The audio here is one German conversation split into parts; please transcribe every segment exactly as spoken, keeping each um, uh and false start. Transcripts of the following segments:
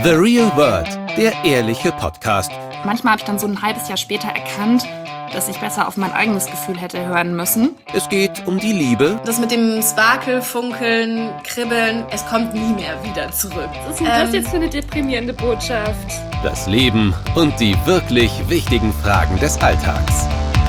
The Real World, der ehrliche Podcast. Manchmal habe ich dann so ein halbes Jahr später erkannt, dass ich besser auf mein eigenes Gefühl hätte hören müssen. Es geht um die Liebe. Das mit dem Sparkel, Funkeln, Kribbeln, es kommt nie mehr wieder zurück. Was ist denn das jetzt für eine deprimierende Botschaft? Das Leben und die wirklich wichtigen Fragen des Alltags.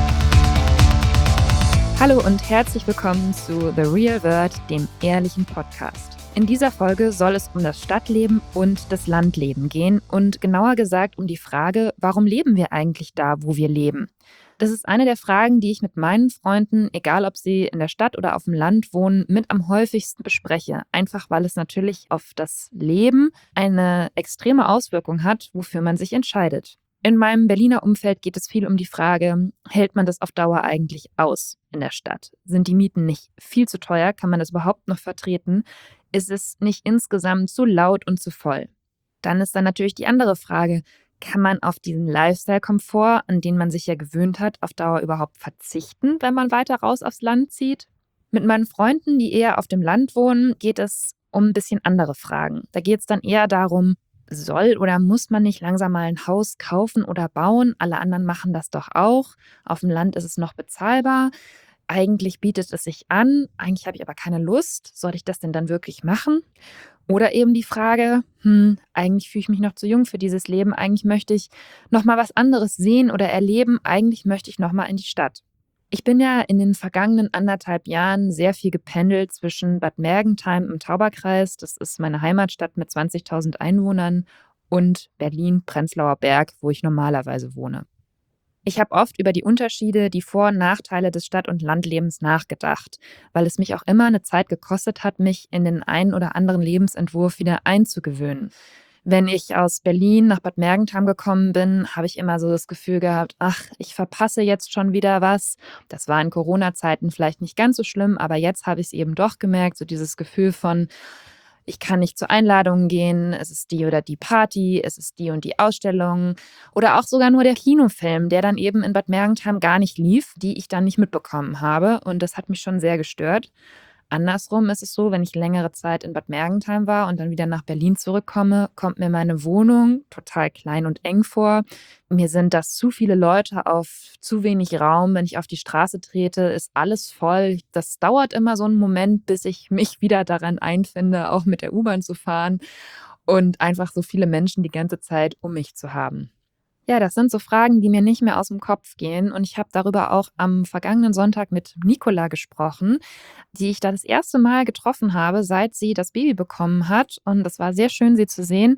Hallo und herzlich willkommen zu The Real World, dem ehrlichen Podcast. In dieser Folge soll es um das Stadtleben und das Landleben gehen und genauer gesagt um die Frage, warum leben wir eigentlich da, wo wir leben? Das ist eine der Fragen, die ich mit meinen Freunden, egal ob sie in der Stadt oder auf dem Land wohnen, mit am häufigsten bespreche. Einfach weil es natürlich auf das Leben eine extreme Auswirkung hat, wofür man sich entscheidet. In meinem Berliner Umfeld geht es viel um die Frage, hält man das auf Dauer eigentlich aus in der Stadt? Sind die Mieten nicht viel zu teuer? Kann man das überhaupt noch vertreten? Ist es nicht insgesamt zu laut und zu voll? Dann ist dann natürlich die andere Frage, kann man auf diesen Lifestyle-Komfort, an den man sich ja gewöhnt hat, auf Dauer überhaupt verzichten, wenn man weiter raus aufs Land zieht? Mit meinen Freunden, die eher auf dem Land wohnen, geht es um ein bisschen andere Fragen. Da geht es dann eher darum, soll oder muss man nicht langsam mal ein Haus kaufen oder bauen? Alle anderen machen das doch auch. Auf dem Land ist es noch bezahlbar. Eigentlich bietet es sich an. Eigentlich habe ich aber keine Lust. Soll ich das denn dann wirklich machen? Oder eben die Frage, hm, eigentlich fühle ich mich noch zu jung für dieses Leben. Eigentlich möchte ich noch mal was anderes sehen oder erleben. Eigentlich möchte ich noch mal in die Stadt. Ich bin ja in den vergangenen anderthalb Jahren sehr viel gependelt zwischen Bad Mergentheim im Tauberkreis, das ist meine Heimatstadt mit zwanzigtausend Einwohnern, und Berlin-Prenzlauer Berg, wo ich normalerweise wohne. Ich habe oft über die Unterschiede, die Vor- und Nachteile des Stadt- und Landlebens nachgedacht, weil es mich auch immer eine Zeit gekostet hat, mich in den einen oder anderen Lebensentwurf wieder einzugewöhnen. Wenn ich aus Berlin nach Bad Mergentheim gekommen bin, habe ich immer so das Gefühl gehabt, ach, ich verpasse jetzt schon wieder was. Das war in Corona-Zeiten vielleicht nicht ganz so schlimm, aber jetzt habe ich es eben doch gemerkt, so dieses Gefühl von, ich kann nicht zu Einladungen gehen, es ist die oder die Party, es ist die und die Ausstellung oder auch sogar nur der Kinofilm, der dann eben in Bad Mergentheim gar nicht lief, die ich dann nicht mitbekommen habe, und das hat mich schon sehr gestört. Andersrum ist es so, wenn ich längere Zeit in Bad Mergentheim war und dann wieder nach Berlin zurückkomme, kommt mir meine Wohnung total klein und eng vor. Mir sind das zu viele Leute auf zu wenig Raum. Wenn ich auf die Straße trete, ist alles voll. Das dauert immer so einen Moment, bis ich mich wieder daran einfinde, auch mit der U-Bahn zu fahren und einfach so viele Menschen die ganze Zeit um mich zu haben. Ja, das sind so Fragen, die mir nicht mehr aus dem Kopf gehen. Und ich habe darüber auch am vergangenen Sonntag mit Nicola gesprochen, die ich da das erste Mal getroffen habe, seit sie das Baby bekommen hat. Und es war sehr schön, sie zu sehen.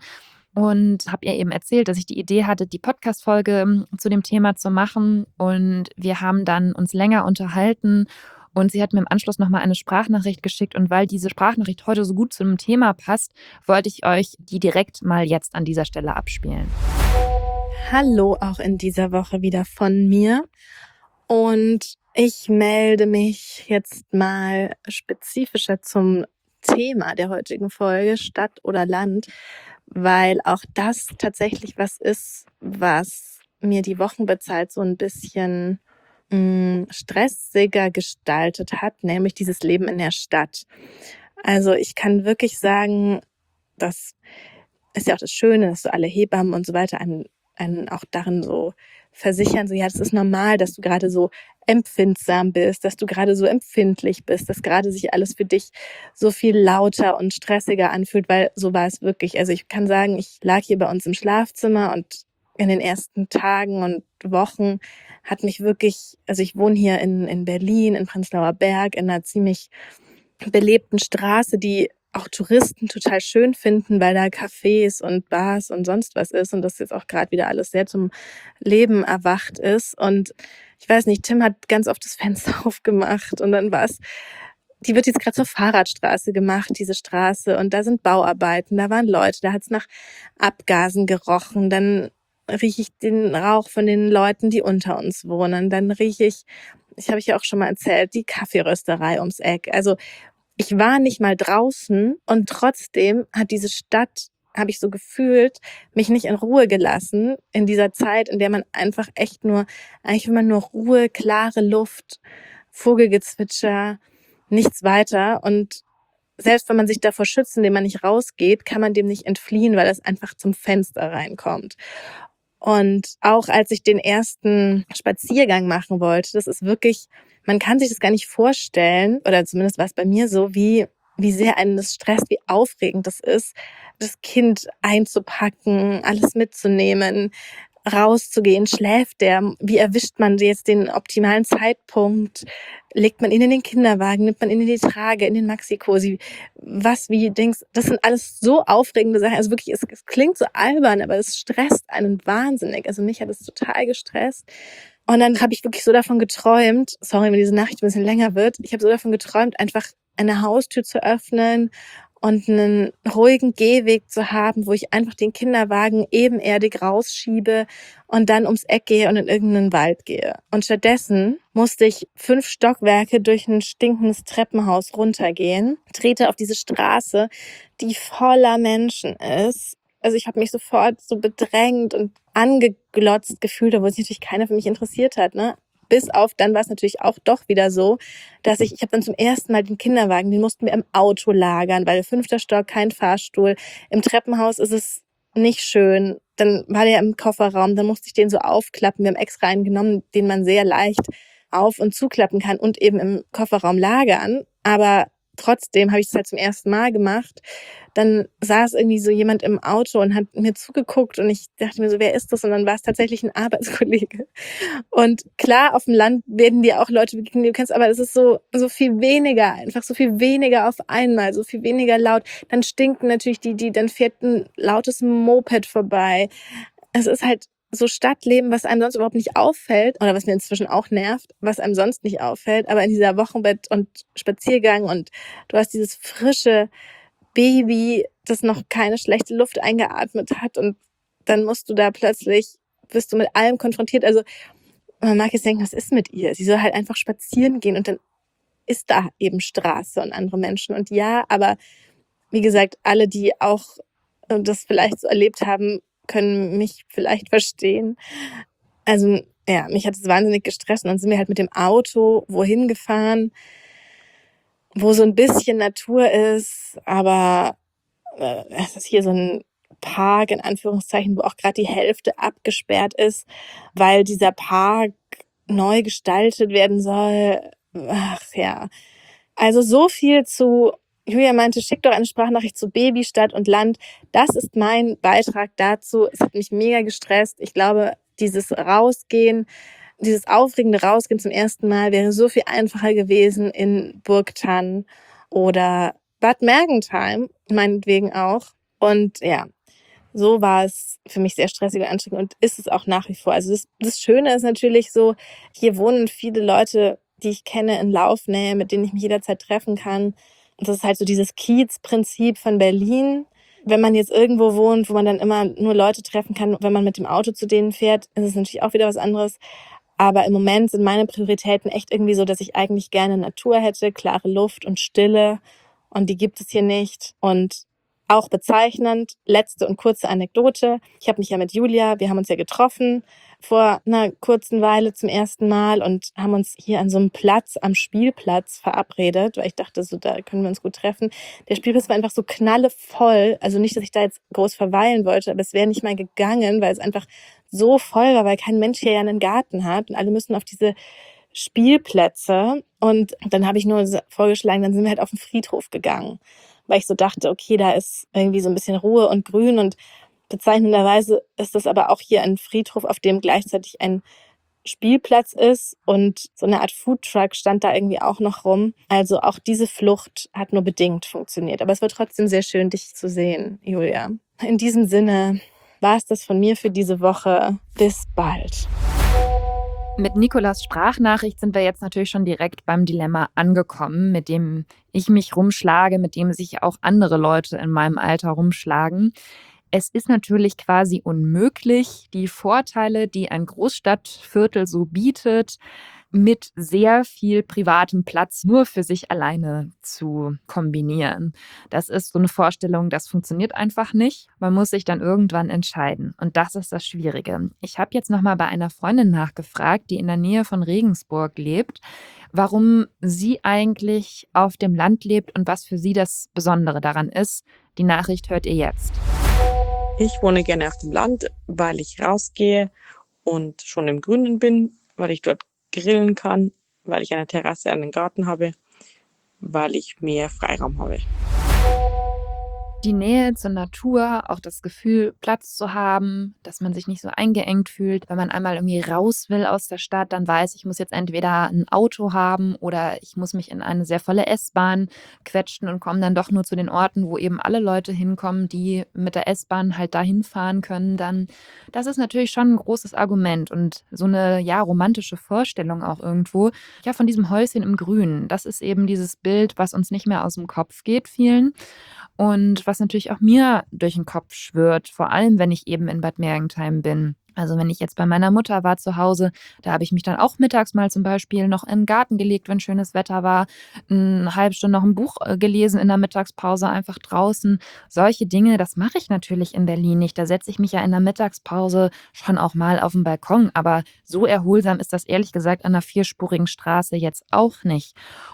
Und habe ihr eben erzählt, dass ich die Idee hatte, die Podcast-Folge zu dem Thema zu machen. Und wir haben dann uns länger unterhalten. Und sie hat mir im Anschluss nochmal eine Sprachnachricht geschickt. Und weil diese Sprachnachricht heute so gut zu dem Thema passt, wollte ich euch die direkt mal jetzt an dieser Stelle abspielen. Hallo auch in dieser Woche wieder von mir, und ich melde mich jetzt mal spezifischer zum Thema der heutigen Folge, Stadt oder Land, weil auch das tatsächlich was ist, was mir die Wochenbezeit so ein bisschen mh, stressiger gestaltet hat, nämlich dieses Leben in der Stadt. Also ich kann wirklich sagen, das ist ja auch das Schöne, dass so alle Hebammen und so weiter einem einen auch darin so versichern, so ja, das ist normal, dass du gerade so empfindsam bist, dass du gerade so empfindlich bist, dass gerade sich alles für dich so viel lauter und stressiger anfühlt, weil so war es wirklich. Also ich kann sagen, ich lag hier bei uns im Schlafzimmer und in den ersten Tagen und Wochen hat mich wirklich, also ich wohne hier in, in Berlin, in Prenzlauer Berg, in einer ziemlich belebten Straße, die auch Touristen total schön finden, weil da Cafés und Bars und sonst was ist und das jetzt auch gerade wieder alles sehr zum Leben erwacht ist. Und ich weiß nicht, Tim hat ganz oft das Fenster aufgemacht und dann war es, die wird jetzt gerade zur Fahrradstraße gemacht, diese Straße, und da sind Bauarbeiten, da waren Leute, da hat es nach Abgasen gerochen, dann rieche ich den Rauch von den Leuten, die unter uns wohnen, dann rieche ich, ich habe ich ja auch schon mal erzählt, die Kaffeerösterei ums Eck. Also ich war nicht mal draußen und trotzdem hat diese Stadt, habe ich so gefühlt, mich nicht in Ruhe gelassen in dieser Zeit, in der man einfach echt nur, eigentlich will man nur Ruhe, klare Luft, Vogelgezwitscher, nichts weiter. Und selbst wenn man sich davor schützt, indem man nicht rausgeht, kann man dem nicht entfliehen, weil es einfach zum Fenster reinkommt. Und auch als ich den ersten Spaziergang machen wollte, das ist wirklich, man kann sich das gar nicht vorstellen, oder zumindest war es bei mir so, wie, wie sehr einen das stresst, wie aufregend das ist, das Kind einzupacken, alles mitzunehmen, rauszugehen, schläft der, wie erwischt man jetzt den optimalen Zeitpunkt, legt man ihn in den Kinderwagen, nimmt man ihn in die Trage, in den Maxi-Cosi, was, wie, denkst, das sind alles so aufregende Sachen, also wirklich, es, es klingt so albern, aber es stresst einen wahnsinnig, also mich hat es total gestresst. Und dann habe ich wirklich so davon geträumt, sorry, wenn diese Nachricht ein bisschen länger wird, ich habe so davon geträumt, einfach eine Haustür zu öffnen und einen ruhigen Gehweg zu haben, wo ich einfach den Kinderwagen ebenerdig rausschiebe und dann ums Eck gehe und in irgendeinen Wald gehe. Und stattdessen musste ich fünf Stockwerke durch ein stinkendes Treppenhaus runtergehen, trete auf diese Straße, die voller Menschen ist. Also ich habe mich sofort so bedrängt und angeglotzt gefühlt, obwohl sich natürlich keiner für mich interessiert hat, ne? Bis auf, dann war es natürlich auch doch wieder so, dass ich, ich habe dann zum ersten Mal den Kinderwagen, den mussten wir im Auto lagern, weil fünfter Stock, kein Fahrstuhl. Im Treppenhaus ist es nicht schön. Dann war der im Kofferraum, dann musste ich den so aufklappen. Wir haben extra einen genommen, den man sehr leicht auf- und zuklappen kann und eben im Kofferraum lagern. Aber trotzdem habe ich es halt zum ersten Mal gemacht. Dann saß irgendwie so jemand im Auto und hat mir zugeguckt und ich dachte mir so, wer ist das? Und dann war es tatsächlich ein Arbeitskollege. Und klar, auf dem Land werden dir auch Leute begegnen, die du kennst, aber es ist so, so viel weniger, einfach so viel weniger auf einmal, so viel weniger laut. Dann stinken natürlich die, die, dann fährt ein lautes Moped vorbei. Es ist halt so Stadtleben, was einem sonst überhaupt nicht auffällt oder was mir inzwischen auch nervt, was einem sonst nicht auffällt, aber in dieser Wochenbett- und Spaziergang und du hast dieses frische Baby, das noch keine schlechte Luft eingeatmet hat und dann musst du da plötzlich, bist du mit allem konfrontiert. Also man mag jetzt denken, was ist mit ihr? Sie soll halt einfach spazieren gehen und dann ist da eben Straße und andere Menschen. Und ja, aber wie gesagt, alle, die auch das vielleicht so erlebt haben, können mich vielleicht verstehen. Also ja, mich hat es wahnsinnig gestresst und dann sind wir halt mit dem Auto wohin gefahren, wo so ein bisschen Natur ist, aber äh, es ist hier so ein Park, in Anführungszeichen, wo auch gerade die Hälfte abgesperrt ist, weil dieser Park neu gestaltet werden soll. Ach ja, also so viel zu, Julia meinte, schick doch eine Sprachnachricht zu Baby, Stadt und Land. Das ist mein Beitrag dazu. Es hat mich mega gestresst. Ich glaube, dieses Rausgehen, dieses aufregende Rausgehen zum ersten Mal wäre so viel einfacher gewesen in Burgthann oder Bad Mergentheim, meinetwegen auch. Und ja, so war es für mich sehr stressig und anstrengend und ist es auch nach wie vor. Also das, das Schöne ist natürlich so, hier wohnen viele Leute, die ich kenne in Laufnähe, mit denen ich mich jederzeit treffen kann. Und das ist halt so dieses Kiez-Prinzip von Berlin. Wenn man jetzt irgendwo wohnt, wo man dann immer nur Leute treffen kann, wenn man mit dem Auto zu denen fährt, ist es natürlich auch wieder was anderes. Aber im Moment sind meine Prioritäten echt irgendwie so, dass ich eigentlich gerne Natur hätte, klare Luft und Stille. Und die gibt es hier nicht. Und auch bezeichnend, letzte und kurze Anekdote. Ich habe mich ja mit Julia, wir haben uns ja getroffen vor einer kurzen Weile zum ersten Mal und haben uns hier an so einem Platz, am Spielplatz verabredet, weil ich dachte, so da können wir uns gut treffen. Der Spielplatz war einfach so knallevoll. Also nicht, dass ich da jetzt groß verweilen wollte, aber es wäre nicht mal gegangen, weil es einfach so voll war, weil kein Mensch hier ja einen Garten hat und alle müssen auf diese Spielplätze. Und dann habe ich nur vorgeschlagen, dann sind wir halt auf den Friedhof gegangen, weil ich so dachte, okay, da ist irgendwie so ein bisschen Ruhe und Grün und bezeichnenderweise ist das aber auch hier ein Friedhof, auf dem gleichzeitig ein Spielplatz ist und so eine Art Foodtruck stand da irgendwie auch noch rum. Also auch diese Flucht hat nur bedingt funktioniert. Aber es war trotzdem sehr schön, dich zu sehen, Julia. In diesem Sinne war es das von mir für diese Woche. Bis bald. Mit Nicolas Sprachnachricht sind wir jetzt natürlich schon direkt beim Dilemma angekommen, mit dem ich mich rumschlage, mit dem sich auch andere Leute in meinem Alter rumschlagen. Es ist natürlich quasi unmöglich, die Vorteile, die ein Großstadtviertel so bietet, mit sehr viel privatem Platz nur für sich alleine zu kombinieren. Das ist so eine Vorstellung, das funktioniert einfach nicht. Man muss sich dann irgendwann entscheiden. Und das ist das Schwierige. Ich habe jetzt nochmal bei einer Freundin nachgefragt, die in der Nähe von Regensburg lebt. warum sie eigentlich auf dem Land lebt und was für sie das Besondere daran ist. Die Nachricht hört ihr jetzt. Ich wohne gerne auf dem Land, weil ich rausgehe und schon im Grünen bin, weil ich dort grillen kann, weil ich eine Terrasse an den Garten habe, weil ich mehr Freiraum habe. Die Nähe zur Natur, auch das Gefühl, Platz zu haben, dass man sich nicht so eingeengt fühlt. Wenn man einmal irgendwie raus will aus der Stadt, dann weiß ich, muss jetzt entweder ein Auto haben oder ich muss mich in eine sehr volle S-Bahn quetschen und komme dann doch nur zu den Orten, wo eben alle Leute hinkommen, die mit der S-Bahn halt dahin fahren können. Dann, das ist natürlich schon ein großes Argument und so eine ja romantische Vorstellung auch irgendwo. Ja, von diesem Häuschen im Grünen. Das ist eben dieses Bild, was uns nicht mehr aus dem Kopf geht, vielen. Und was natürlich auch mir durch den Kopf schwirrt, vor allem wenn ich eben in Bad Mergentheim bin. Also wenn ich jetzt bei meiner Mutter war zu Hause, da habe ich mich dann auch mittags mal zum Beispiel noch in den Garten gelegt, wenn schönes Wetter war, eine halbe Stunde noch ein Buch gelesen in der Mittagspause, einfach draußen. Solche Dinge, das mache ich natürlich in Berlin nicht. Da setze ich mich ja in der Mittagspause schon auch mal auf den Balkon. Aber so erholsam ist das ehrlich gesagt an einer vierspurigen Straße jetzt auch nicht.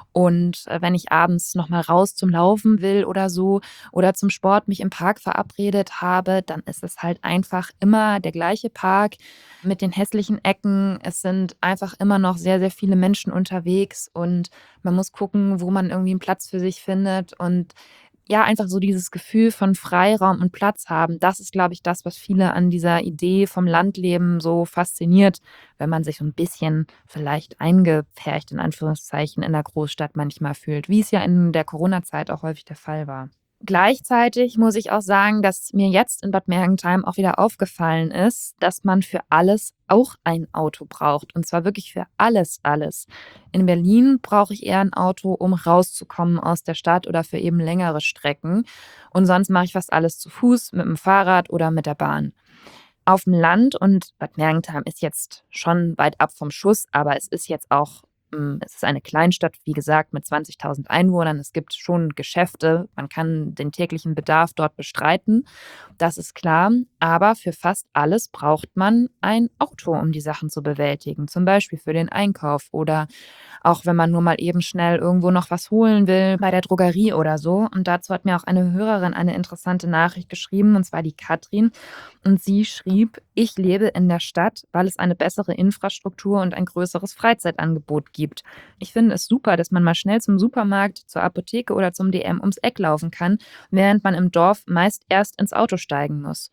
Und wenn ich abends noch mal raus zum Laufen will oder so oder zum Sport mich im Park verabredet habe, dann ist es halt einfach immer der gleiche Park mit den hässlichen Ecken. Es sind einfach immer noch sehr, sehr viele Menschen unterwegs und man muss gucken, wo man irgendwie einen Platz für sich findet und ja, einfach so dieses Gefühl von Freiraum und Platz haben, das ist, glaube ich, das, was viele an dieser Idee vom Landleben so fasziniert, wenn man sich so ein bisschen vielleicht eingepfercht, in Anführungszeichen, in der Großstadt manchmal fühlt, wie es ja in der Corona-Zeit auch häufig der Fall war. Gleichzeitig muss ich auch sagen, dass mir jetzt in Bad Mergentheim auch wieder aufgefallen ist, dass man für alles auch ein Auto braucht. Und zwar wirklich für alles, alles. In Berlin brauche ich eher ein Auto, um rauszukommen aus der Stadt oder für eben längere Strecken. Und sonst mache ich fast alles zu Fuß, mit dem Fahrrad oder mit der Bahn. Auf dem Land, und Bad Mergentheim ist jetzt schon weit ab vom Schuss, aber es ist jetzt auch Es ist eine Kleinstadt, wie gesagt, mit zwanzigtausend Einwohnern. Es gibt schon Geschäfte. Man kann den täglichen Bedarf dort bestreiten. Das ist klar. Aber für fast alles braucht man ein Auto, um die Sachen zu bewältigen. Zum Beispiel für den Einkauf oder auch wenn man nur mal eben schnell irgendwo noch was holen will, bei der Drogerie oder so. Und dazu hat mir auch eine Hörerin eine interessante Nachricht geschrieben, und zwar die Katrin. Und sie schrieb: Ich lebe in der Stadt, weil es eine bessere Infrastruktur und ein größeres Freizeitangebot gibt. Ich finde es super, dass man mal schnell zum Supermarkt, zur Apotheke oder zum D M ums Eck laufen kann, während man im Dorf meist erst ins Auto steigen muss.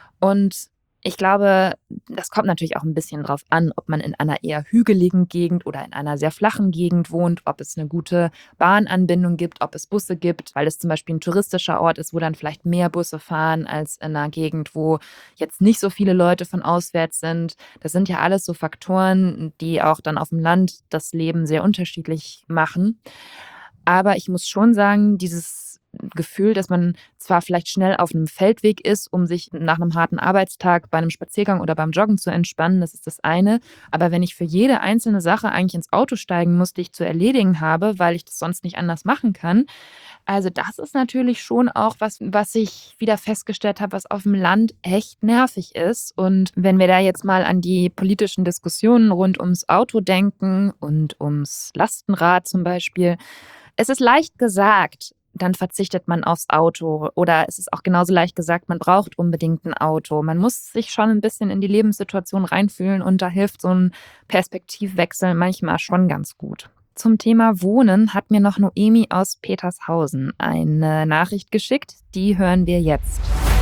Und ich glaube, das kommt natürlich auch ein bisschen drauf an, ob man in einer eher hügeligen Gegend oder in einer sehr flachen Gegend wohnt, ob es eine gute Bahnanbindung gibt, ob es Busse gibt, weil es zum Beispiel ein touristischer Ort ist, wo dann vielleicht mehr Busse fahren als in einer Gegend, wo jetzt nicht so viele Leute von auswärts sind. Das sind ja alles so Faktoren, die auch dann auf dem Land das Leben sehr unterschiedlich machen. Aber ich muss schon sagen, dieses Gefühl, dass man zwar vielleicht schnell auf einem Feldweg ist, um sich nach einem harten Arbeitstag bei einem Spaziergang oder beim Joggen zu entspannen, das ist das eine. Aber wenn ich für jede einzelne Sache eigentlich ins Auto steigen muss, die ich zu erledigen habe, weil ich das sonst nicht anders machen kann, also das ist natürlich schon auch was, was ich wieder festgestellt habe, was auf dem Land echt nervig ist. Und wenn wir da jetzt mal an die politischen Diskussionen rund ums Auto denken und ums Lastenrad zum Beispiel, es ist leicht gesagt, dann verzichtet man aufs Auto. Oder es ist auch genauso leicht gesagt, man braucht unbedingt ein Auto. Man muss sich schon ein bisschen in die Lebenssituation reinfühlen und da hilft so ein Perspektivwechsel manchmal schon ganz gut. Zum Thema Wohnen hat mir noch Noemi aus Petershausen eine Nachricht geschickt. Die hören wir jetzt.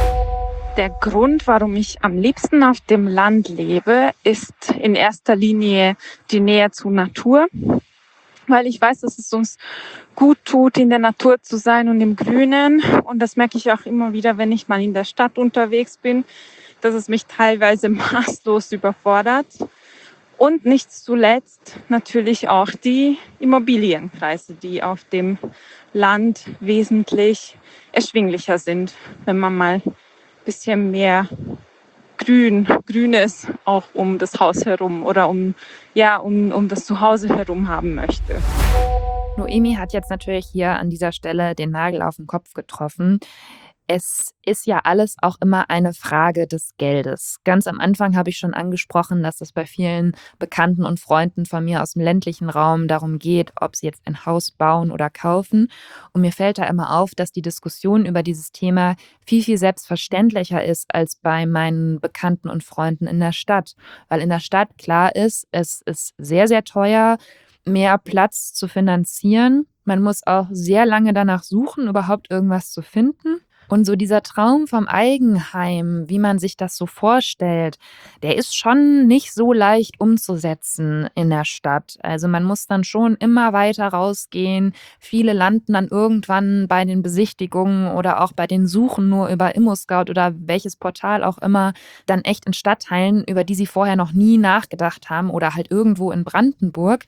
Der Grund, warum ich am liebsten auf dem Land lebe, ist in erster Linie die Nähe zur Natur. Weil ich weiß, dass es uns gut tut, in der Natur zu sein und im Grünen. Und das merke ich auch immer wieder, wenn ich mal in der Stadt unterwegs bin, dass es mich teilweise maßlos überfordert. Und nicht zuletzt natürlich auch die Immobilienpreise, die auf dem Land wesentlich erschwinglicher sind, wenn man mal ein bisschen mehr Grün, Grünes auch um das Haus herum oder um, ja, um, um das Zuhause herum haben möchte. Noemi hat jetzt natürlich hier an dieser Stelle den Nagel auf den Kopf getroffen. Es ist ja alles auch immer eine Frage des Geldes. Ganz am Anfang habe ich schon angesprochen, dass es bei vielen Bekannten und Freunden von mir aus dem ländlichen Raum darum geht, ob sie jetzt ein Haus bauen oder kaufen. Und mir fällt da immer auf, dass die Diskussion über dieses Thema viel, viel selbstverständlicher ist als bei meinen Bekannten und Freunden in der Stadt. Weil in der Stadt klar ist, es ist sehr, sehr teuer, mehr Platz zu finanzieren. Man muss auch sehr lange danach suchen, überhaupt irgendwas zu finden. Und so dieser Traum vom Eigenheim, wie man sich das so vorstellt, der ist schon nicht so leicht umzusetzen in der Stadt. Also man muss dann schon immer weiter rausgehen. Viele landen dann irgendwann bei den Besichtigungen oder auch bei den Suchen nur über ImmoScout oder welches Portal auch immer, dann echt in Stadtteilen, über die sie vorher noch nie nachgedacht haben oder halt irgendwo in Brandenburg,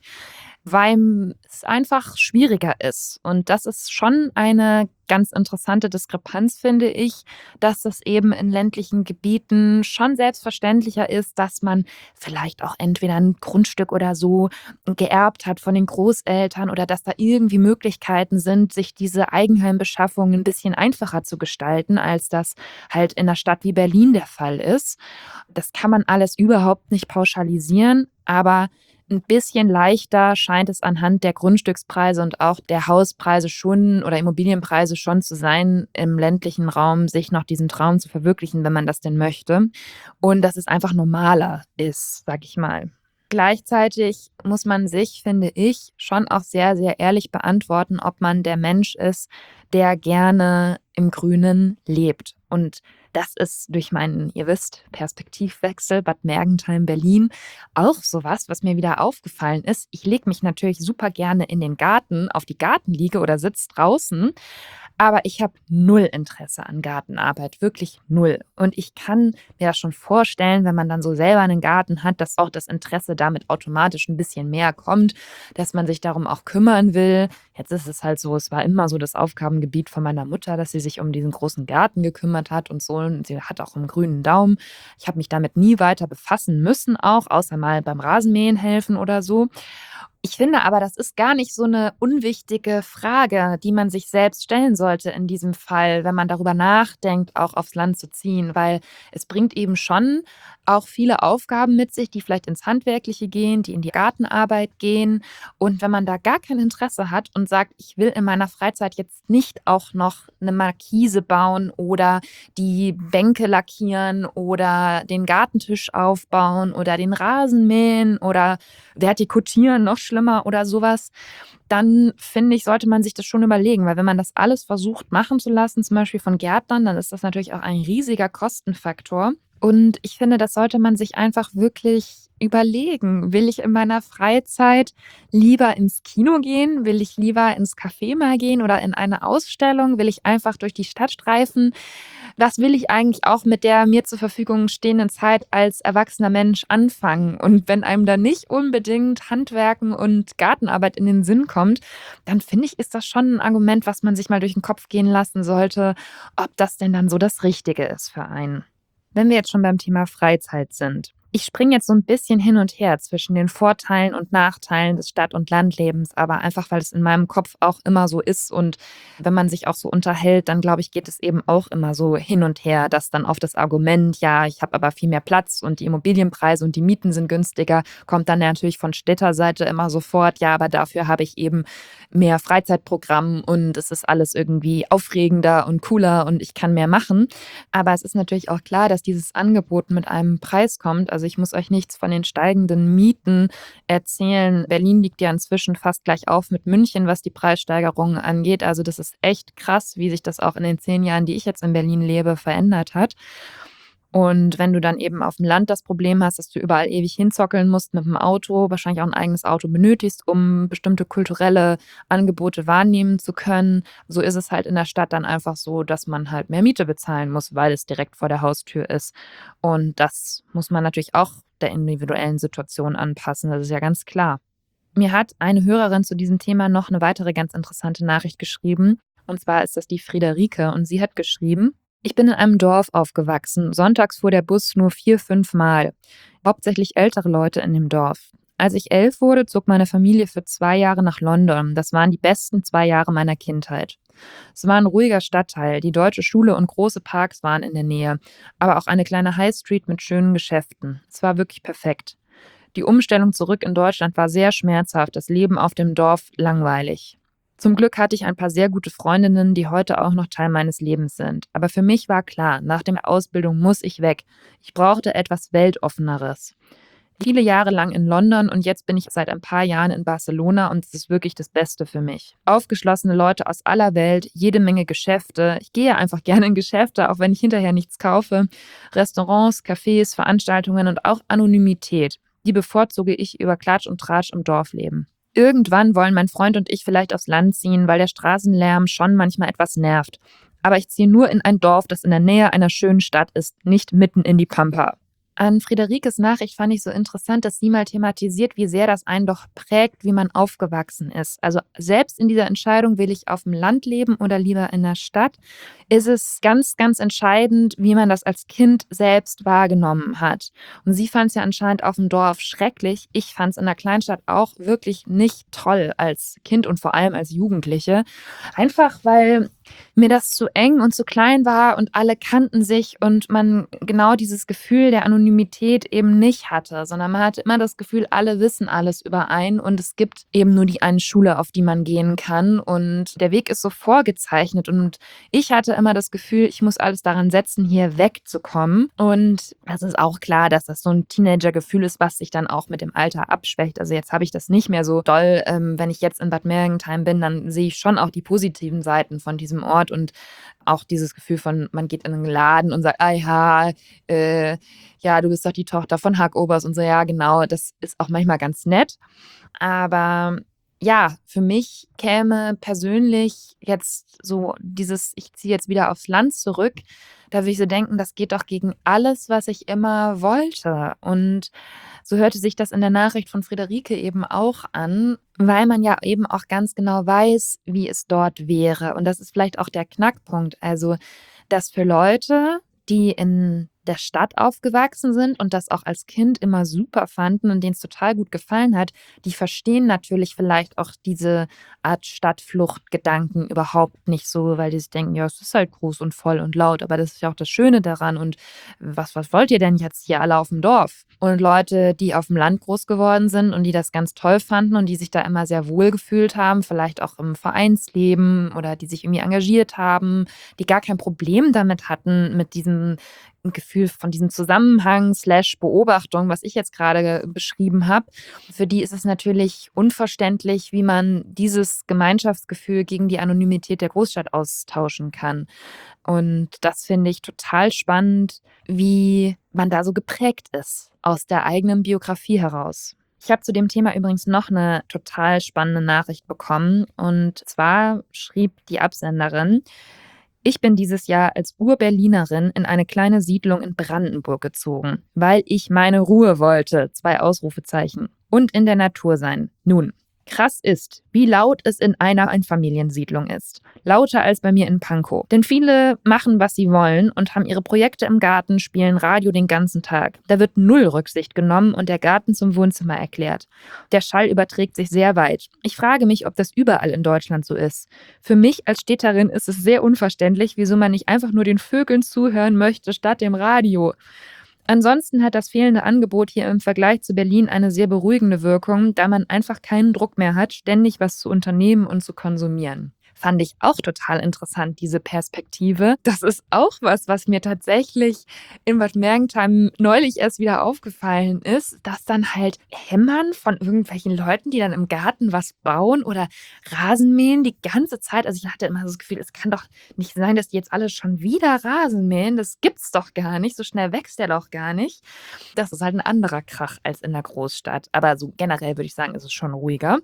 weil es einfach schwieriger ist. Und das ist schon eine ganz interessante Diskrepanz, finde ich, dass es eben in ländlichen Gebieten schon selbstverständlicher ist, dass man vielleicht auch entweder ein Grundstück oder so geerbt hat von den Großeltern oder dass da irgendwie Möglichkeiten sind, sich diese Eigenheimbeschaffung ein bisschen einfacher zu gestalten, als das halt in einer Stadt wie Berlin der Fall ist. Das kann man alles überhaupt nicht pauschalisieren, aber ein bisschen leichter scheint es anhand der Grundstückspreise und auch der Hauspreise schon oder Immobilienpreise schon zu sein, im ländlichen Raum sich noch diesen Traum zu verwirklichen, wenn man das denn möchte. Und dass es einfach normaler ist, sag ich mal. Gleichzeitig muss man sich, finde ich, schon auch sehr, sehr ehrlich beantworten, ob man der Mensch ist, der gerne im Grünen lebt. Und das ist durch meinen, ihr wisst, Perspektivwechsel Bad Mergentheim, Berlin auch sowas, was mir wieder aufgefallen ist. Ich lege mich natürlich super gerne in den Garten, auf die Gartenliege oder sitze draußen, aber ich habe null Interesse an Gartenarbeit, wirklich null. Und ich kann mir das schon vorstellen, wenn man dann so selber einen Garten hat, dass auch das Interesse damit automatisch ein bisschen mehr kommt, dass man sich darum auch kümmern will. Jetzt ist es halt so, es war immer so das Aufgabengebiet von meiner Mutter, dass sie sich um diesen großen Garten gekümmert hat und so. Und sie hat auch einen grünen Daumen. Ich habe mich damit nie weiter befassen müssen, auch außer mal beim Rasenmähen helfen oder so. Ich finde aber, das ist gar nicht so eine unwichtige Frage, die man sich selbst stellen sollte in diesem Fall, wenn man darüber nachdenkt, auch aufs Land zu ziehen, weil es bringt eben schon auch viele Aufgaben mit sich, die vielleicht ins Handwerkliche gehen, die in die Gartenarbeit gehen. Und wenn man da gar kein Interesse hat und sagt, ich will in meiner Freizeit jetzt nicht auch noch eine Markise bauen oder die Bänke lackieren oder den Gartentisch aufbauen oder den Rasen mähen oder vertikutieren, noch schlimmer oder sowas, dann finde ich, sollte man sich das schon überlegen, weil wenn man das alles versucht machen zu lassen, zum Beispiel von Gärtnern, dann ist das natürlich auch ein riesiger Kostenfaktor. Und ich finde, das sollte man sich einfach wirklich überlegen. Will ich in meiner Freizeit lieber ins Kino gehen? Will ich lieber ins Café mal gehen oder in eine Ausstellung? Will ich einfach durch die Stadt streifen? Was will ich eigentlich auch mit der mir zur Verfügung stehenden Zeit als erwachsener Mensch anfangen? Und wenn einem da nicht unbedingt Handwerken und Gartenarbeit in den Sinn kommt, dann finde ich, ist das schon ein Argument, was man sich mal durch den Kopf gehen lassen sollte, ob das denn dann so das Richtige ist für einen. Wenn wir jetzt schon beim Thema Freizeit sind. Ich springe jetzt so ein bisschen hin und her zwischen den Vorteilen und Nachteilen des Stadt- und Landlebens, aber einfach, weil es in meinem Kopf auch immer so ist und wenn man sich auch so unterhält, dann glaube ich, geht es eben auch immer so hin und her, dass dann auf das Argument, ja, ich habe aber viel mehr Platz und die Immobilienpreise und die Mieten sind günstiger, kommt dann natürlich von Städterseite immer sofort, ja, aber dafür habe ich eben mehr Freizeitprogramm und es ist alles irgendwie aufregender und cooler und ich kann mehr machen. Aber es ist natürlich auch klar, dass dieses Angebot mit einem Preis kommt. Also ich muss euch nichts von den steigenden Mieten erzählen. Berlin liegt ja inzwischen fast gleich auf mit München, was die Preissteigerungen angeht. Also das ist echt krass, wie sich das auch in den zehn Jahren, die ich jetzt in Berlin lebe, verändert hat. Und wenn du dann eben auf dem Land das Problem hast, dass du überall ewig hinzockeln musst mit dem Auto, wahrscheinlich auch ein eigenes Auto benötigst, um bestimmte kulturelle Angebote wahrnehmen zu können, so ist es halt in der Stadt dann einfach so, dass man halt mehr Miete bezahlen muss, weil es direkt vor der Haustür ist. Und das muss man natürlich auch der individuellen Situation anpassen, das ist ja ganz klar. Mir hat eine Hörerin zu diesem Thema noch eine weitere ganz interessante Nachricht geschrieben. Und zwar ist das die Friederike und sie hat geschrieben: Ich bin in einem Dorf aufgewachsen. Sonntags fuhr der Bus nur vier, fünf Mal. Hauptsächlich ältere Leute in dem Dorf. Als ich elf wurde, zog meine Familie für zwei Jahre nach London. Das waren die besten zwei Jahre meiner Kindheit. Es war ein ruhiger Stadtteil, die deutsche Schule und große Parks waren in der Nähe, aber auch eine kleine High Street mit schönen Geschäften. Es war wirklich perfekt. Die Umstellung zurück in Deutschland war sehr schmerzhaft, das Leben auf dem Dorf langweilig. Zum Glück hatte ich ein paar sehr gute Freundinnen, die heute auch noch Teil meines Lebens sind. Aber für mich war klar, nach der Ausbildung muss ich weg. Ich brauchte etwas Weltoffeneres. Viele Jahre lang in London und jetzt bin ich seit ein paar Jahren in Barcelona und es ist wirklich das Beste für mich. Aufgeschlossene Leute aus aller Welt, jede Menge Geschäfte. Ich gehe einfach gerne in Geschäfte, auch wenn ich hinterher nichts kaufe. Restaurants, Cafés, Veranstaltungen und auch Anonymität. Die bevorzuge ich über Klatsch und Tratsch im Dorfleben. Irgendwann wollen mein Freund und ich vielleicht aufs Land ziehen, weil der Straßenlärm schon manchmal etwas nervt. Aber ich ziehe nur in ein Dorf, das in der Nähe einer schönen Stadt ist, nicht mitten in die Pampa. An Friederikes Nachricht fand ich so interessant, dass sie mal thematisiert, wie sehr das einen doch prägt, wie man aufgewachsen ist. Also selbst in dieser Entscheidung, will ich auf dem Land leben oder lieber in der Stadt, ist es ganz, ganz entscheidend, wie man das als Kind selbst wahrgenommen hat. Und sie fand es ja anscheinend auf dem Dorf schrecklich. Ich fand es in der Kleinstadt auch wirklich nicht toll als Kind und vor allem als Jugendliche. Einfach, weil mir das zu eng und zu klein war und alle kannten sich und man genau dieses Gefühl der Anonymität eben nicht hatte, sondern man hatte immer das Gefühl, alle wissen alles über einen und es gibt eben nur die eine Schule, auf die man gehen kann und der Weg ist so vorgezeichnet und ich hatte immer das Gefühl, ich muss alles daran setzen, hier wegzukommen und das ist auch klar, dass das so ein Teenager-Gefühl ist, was sich dann auch mit dem Alter abschwächt. Also jetzt habe ich das nicht mehr so doll, ähm, wenn ich jetzt in Bad Mergentheim bin, dann sehe ich schon auch die positiven Seiten von diesem Ort und auch dieses Gefühl von, man geht in einen Laden und sagt, ah ja, äh, ja, du bist doch die Tochter von Hackobers und so, ja, genau, das ist auch manchmal ganz nett. Aber ja, für mich käme persönlich jetzt so dieses, ich ziehe jetzt wieder aufs Land zurück, da würde ich so denken, das geht doch gegen alles, was ich immer wollte. Und so hörte sich das in der Nachricht von Friederike eben auch an, weil man ja eben auch ganz genau weiß, wie es dort wäre. Und das ist vielleicht auch der Knackpunkt. Also, dass für Leute, die in der Stadt aufgewachsen sind und das auch als Kind immer super fanden und denen es total gut gefallen hat, die verstehen natürlich vielleicht auch diese Art Stadtfluchtgedanken überhaupt nicht so, weil die sich denken, ja, es ist halt groß und voll und laut, aber das ist ja auch das Schöne daran und was, was wollt ihr denn jetzt hier alle auf dem Dorf? Und Leute, die auf dem Land groß geworden sind und die das ganz toll fanden und die sich da immer sehr wohl gefühlt haben, vielleicht auch im Vereinsleben oder die sich irgendwie engagiert haben, die gar kein Problem damit hatten, mit diesem Gefühl von diesem Zusammenhang slash Beobachtung, was ich jetzt gerade beschrieben habe. Für die ist es natürlich unverständlich, wie man dieses Gemeinschaftsgefühl gegen die Anonymität der Großstadt austauschen kann. Und das finde ich total spannend, wie man da so geprägt ist aus der eigenen Biografie heraus. Ich habe zu dem Thema übrigens noch eine total spannende Nachricht bekommen. Und zwar schrieb die Absenderin: Ich bin dieses Jahr als Ur-Berlinerin in eine kleine Siedlung in Brandenburg gezogen, weil ich meine Ruhe wollte, zwei Ausrufezeichen, und in der Natur sein. Nun, krass ist, wie laut es in einer Einfamiliensiedlung ist. Lauter als bei mir in Pankow. Denn viele machen, was sie wollen und haben ihre Projekte im Garten, spielen Radio den ganzen Tag. Da wird null Rücksicht genommen und der Garten zum Wohnzimmer erklärt. Der Schall überträgt sich sehr weit. Ich frage mich, ob das überall in Deutschland so ist. Für mich als Städterin ist es sehr unverständlich, wieso man nicht einfach nur den Vögeln zuhören möchte, statt dem Radio. Ansonsten hat das fehlende Angebot hier im Vergleich zu Berlin eine sehr beruhigende Wirkung, da man einfach keinen Druck mehr hat, ständig was zu unternehmen und zu konsumieren. Fand ich auch total interessant, diese Perspektive. Das ist auch was, was mir tatsächlich in Bad Mergentheim neulich erst wieder aufgefallen ist, dass dann halt Hämmern von irgendwelchen Leuten, die dann im Garten was bauen oder Rasen mähen die ganze Zeit. Also ich hatte immer so das Gefühl, es kann doch nicht sein, dass die jetzt alle schon wieder Rasen mähen. Das gibt's doch gar nicht. So schnell wächst der doch gar nicht. Das ist halt ein anderer Krach als in der Großstadt. Aber so generell würde ich sagen, ist es schon ruhiger.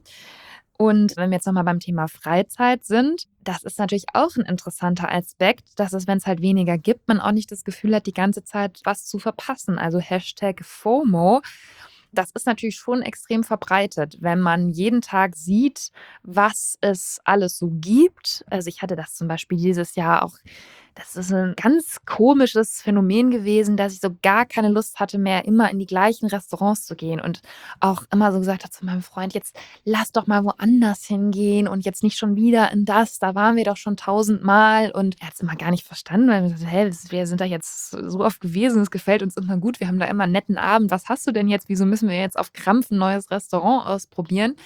Und wenn wir jetzt nochmal beim Thema Freizeit sind, das ist natürlich auch ein interessanter Aspekt, dass es, wenn es halt weniger gibt, man auch nicht das Gefühl hat, die ganze Zeit was zu verpassen. Also Hashtag FOMO. Das ist natürlich schon extrem verbreitet, wenn man jeden Tag sieht, was es alles so gibt. Also ich hatte das zum Beispiel dieses Jahr auch das ist ein ganz komisches Phänomen gewesen, dass ich so gar keine Lust hatte mehr, immer in die gleichen Restaurants zu gehen und auch immer so gesagt habe zu meinem Freund, jetzt lass doch mal woanders hingehen und jetzt nicht schon wieder in das, da waren wir doch schon tausendmal, und er hat es immer gar nicht verstanden, weil wir gesagt, hä, wir sind da jetzt so oft gewesen, es gefällt uns immer gut, wir haben da immer einen netten Abend, was hast du denn jetzt, wieso müssen wir jetzt auf Krampf ein neues Restaurant ausprobieren?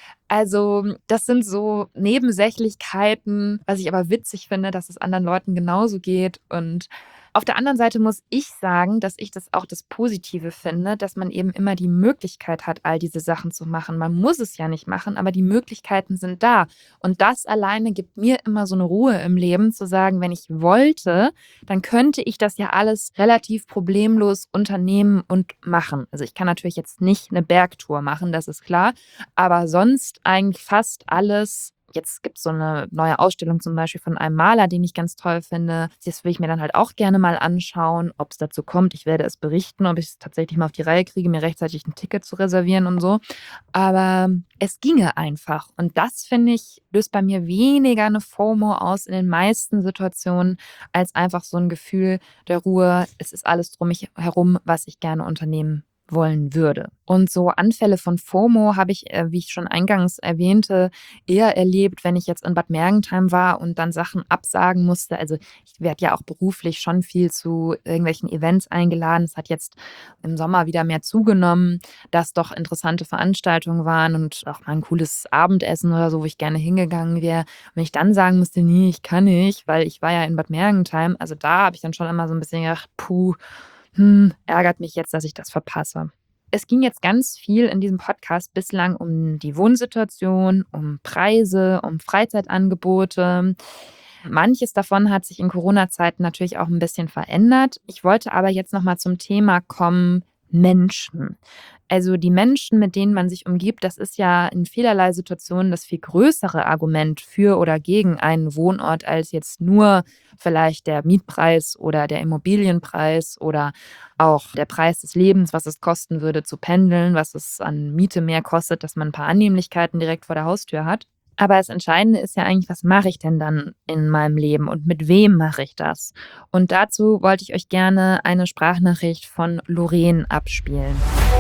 Also das sind so Nebensächlichkeiten, was ich aber witzig finde, dass es anderen Leuten genauso geht. Und auf der anderen Seite muss ich sagen, dass ich das auch das Positive finde, dass man eben immer die Möglichkeit hat, all diese Sachen zu machen. Man muss es ja nicht machen, aber die Möglichkeiten sind da. Und das alleine gibt mir immer so eine Ruhe im Leben, zu sagen, wenn ich wollte, dann könnte ich das ja alles relativ problemlos unternehmen und machen. Also ich kann natürlich jetzt nicht eine Bergtour machen, das ist klar, aber sonst eigentlich fast alles. Jetzt gibt es so eine neue Ausstellung zum Beispiel von einem Maler, den ich ganz toll finde. Das will ich mir dann halt auch gerne mal anschauen, ob es dazu kommt. Ich werde es berichten, ob ich es tatsächlich mal auf die Reihe kriege, mir rechtzeitig ein Ticket zu reservieren und so. Aber es ginge einfach. Und das, finde ich, löst bei mir weniger eine FOMO aus in den meisten Situationen, als einfach so ein Gefühl der Ruhe. Es ist alles drum mich herum, was ich gerne unternehmen wollen würde. Und so Anfälle von FOMO habe ich, äh, wie ich schon eingangs erwähnte, eher erlebt, wenn ich jetzt in Bad Mergentheim war und dann Sachen absagen musste. Also ich werde ja auch beruflich schon viel zu irgendwelchen Events eingeladen. Es hat jetzt im Sommer wieder mehr zugenommen, dass doch interessante Veranstaltungen waren und auch mal ein cooles Abendessen oder so, wo ich gerne hingegangen wäre. Wenn ich dann sagen musste, nee, ich kann nicht, weil ich war ja in Bad Mergentheim, also da habe ich dann schon immer so ein bisschen gedacht, puh, Hm, ärgert mich jetzt, dass ich das verpasse. Es ging jetzt ganz viel in diesem Podcast bislang um die Wohnsituation, um Preise, um Freizeitangebote. Manches davon hat sich in Corona-Zeiten natürlich auch ein bisschen verändert. Ich wollte aber jetzt nochmal zum Thema kommen, Menschen. Also die Menschen, mit denen man sich umgibt, das ist ja in vielerlei Situationen das viel größere Argument für oder gegen einen Wohnort als jetzt nur vielleicht der Mietpreis oder der Immobilienpreis oder auch der Preis des Lebens, was es kosten würde zu pendeln, was es an Miete mehr kostet, dass man ein paar Annehmlichkeiten direkt vor der Haustür hat. Aber das Entscheidende ist ja eigentlich, was mache ich denn dann in meinem Leben und mit wem mache ich das? Und dazu wollte ich euch gerne eine Sprachnachricht von Lorraine abspielen.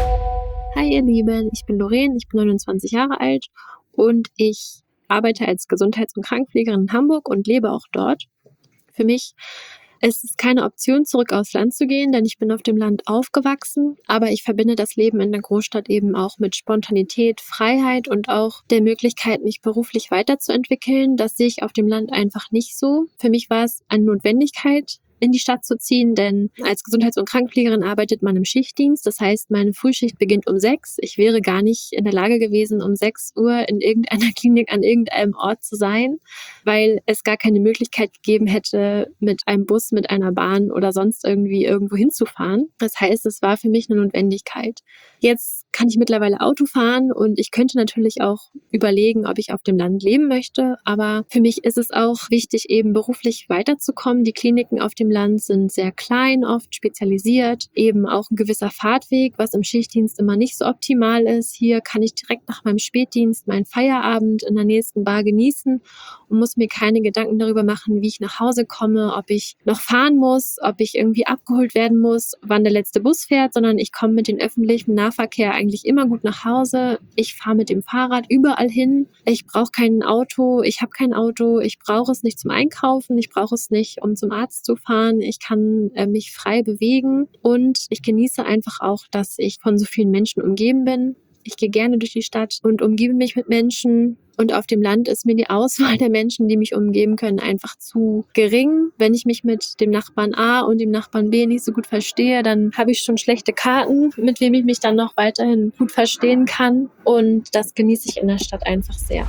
Hi ihr Lieben, ich bin Lorraine, ich bin neunundzwanzig Jahre alt und ich arbeite als Gesundheits- und Krankenpflegerin in Hamburg und lebe auch dort. Für mich ist es keine Option, zurück aufs Land zu gehen, denn ich bin auf dem Land aufgewachsen, aber ich verbinde das Leben in der Großstadt eben auch mit Spontanität, Freiheit und auch der Möglichkeit, mich beruflich weiterzuentwickeln. Das sehe ich auf dem Land einfach nicht so. Für mich war es eine Notwendigkeit, in die Stadt zu ziehen, denn als Gesundheits- und Krankenpflegerin arbeitet man im Schichtdienst. Das heißt, meine Frühschicht beginnt um sechs. Ich wäre gar nicht in der Lage gewesen, um sechs Uhr in irgendeiner Klinik an irgendeinem Ort zu sein, weil es gar keine Möglichkeit gegeben hätte, mit einem Bus, mit einer Bahn oder sonst irgendwie irgendwo hinzufahren. Das heißt, es war für mich eine Notwendigkeit. Jetzt kann ich mittlerweile Auto fahren und ich könnte natürlich auch überlegen, ob ich auf dem Land leben möchte, aber für mich ist es auch wichtig, eben beruflich weiterzukommen. Die Kliniken auf dem Land sind sehr klein, oft spezialisiert, eben auch ein gewisser Fahrtweg, was im Schichtdienst immer nicht so optimal ist. Hier kann ich direkt nach meinem Spätdienst meinen Feierabend in der nächsten Bar genießen und muss mir keine Gedanken darüber machen, wie ich nach Hause komme, ob ich noch fahren muss, ob ich irgendwie abgeholt werden muss, wann der letzte Bus fährt, sondern ich komme mit dem öffentlichen Nahverkehr eigentlich immer gut nach Hause. Ich fahre mit dem Fahrrad überall hin. Ich brauche kein Auto, ich habe kein Auto, ich brauche es nicht zum Einkaufen, ich brauche es nicht, um zum Arzt zu fahren. Ich kann äh, mich frei bewegen und ich genieße einfach auch, dass ich von so vielen Menschen umgeben bin. Ich gehe gerne durch die Stadt und umgebe mich mit Menschen. Und auf dem Land ist mir die Auswahl der Menschen, die mich umgeben können, einfach zu gering. Wenn ich mich mit dem Nachbarn A und dem Nachbarn B nicht so gut verstehe, dann habe ich schon schlechte Karten, mit wem ich mich dann noch weiterhin gut verstehen kann. Und das genieße ich in der Stadt einfach sehr.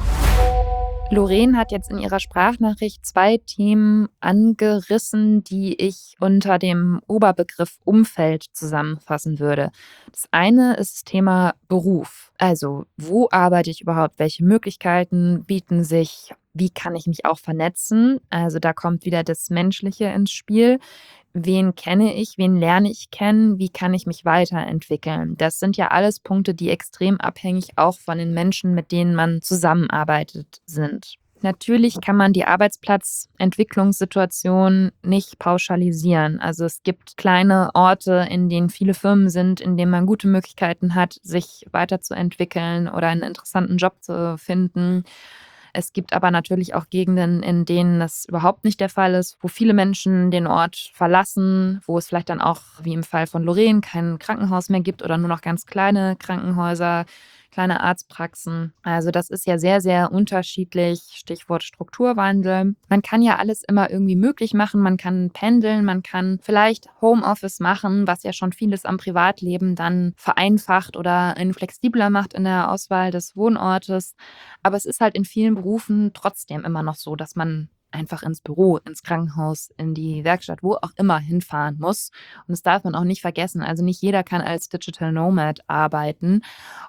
Lorraine hat jetzt in ihrer Sprachnachricht zwei Themen angerissen, die ich unter dem Oberbegriff Umfeld zusammenfassen würde. Das eine ist das Thema Beruf. Also, wo arbeite ich überhaupt? Welche Möglichkeiten bieten sich? Wie kann ich mich auch vernetzen? Also, da kommt wieder das Menschliche ins Spiel. Wen kenne ich, wen lerne ich kennen, wie kann ich mich weiterentwickeln? Das sind ja alles Punkte, die extrem abhängig auch von den Menschen, mit denen man zusammenarbeitet, sind. Natürlich kann man die Arbeitsplatzentwicklungssituation nicht pauschalisieren. Also es gibt kleine Orte, in denen viele Firmen sind, in denen man gute Möglichkeiten hat, sich weiterzuentwickeln oder einen interessanten Job zu finden. Es gibt aber natürlich auch Gegenden, in denen das überhaupt nicht der Fall ist, wo viele Menschen den Ort verlassen, wo es vielleicht dann auch, wie im Fall von Lorraine, kein Krankenhaus mehr gibt oder nur noch ganz kleine Krankenhäuser, kleine Arztpraxen. Also das ist ja sehr, sehr unterschiedlich. Stichwort Strukturwandel. Man kann ja alles immer irgendwie möglich machen. Man kann pendeln, man kann vielleicht Homeoffice machen, was ja schon vieles am Privatleben dann vereinfacht oder flexibler macht in der Auswahl des Wohnortes. Aber es ist halt in vielen Berufen trotzdem immer noch so, dass man einfach ins Büro, ins Krankenhaus, in die Werkstatt, wo auch immer hinfahren muss. Und das darf man auch nicht vergessen. Also nicht jeder kann als Digital Nomad arbeiten.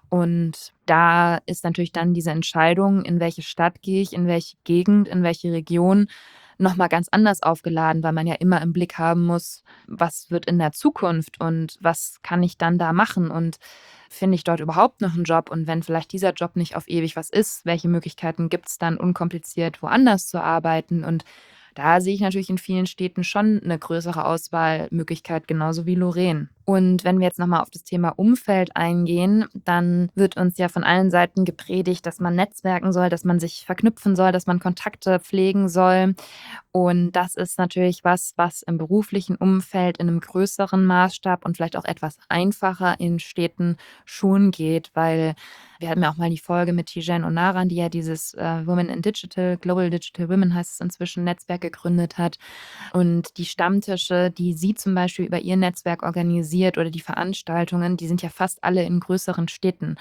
Und da ist natürlich dann diese Entscheidung, in welche Stadt gehe ich, in welche Gegend, in welche Region, nochmal ganz anders aufgeladen, weil man ja immer im Blick haben muss, was wird in der Zukunft und was kann ich dann da machen und finde ich dort überhaupt noch einen Job und wenn vielleicht dieser Job nicht auf ewig was ist, welche Möglichkeiten gibt es dann unkompliziert woanders zu arbeiten und da sehe ich natürlich in vielen Städten schon eine größere Auswahlmöglichkeit, genauso wie Lorraine. Und wenn wir jetzt nochmal auf das Thema Umfeld eingehen, dann wird uns ja von allen Seiten gepredigt, dass man netzwerken soll, dass man sich verknüpfen soll, dass man Kontakte pflegen soll. Und das ist natürlich was, was im beruflichen Umfeld in einem größeren Maßstab und vielleicht auch etwas einfacher in Städten schon geht, weil wir hatten ja auch mal die Folge mit Tijen Onaran, die ja dieses äh, Women in Digital, Global Digital Women heißt es inzwischen, Netzwerk gegründet hat. Und die Stammtische, die sie zum Beispiel über ihr Netzwerk organisiert oder die Veranstaltungen, die sind ja fast alle in größeren Städten.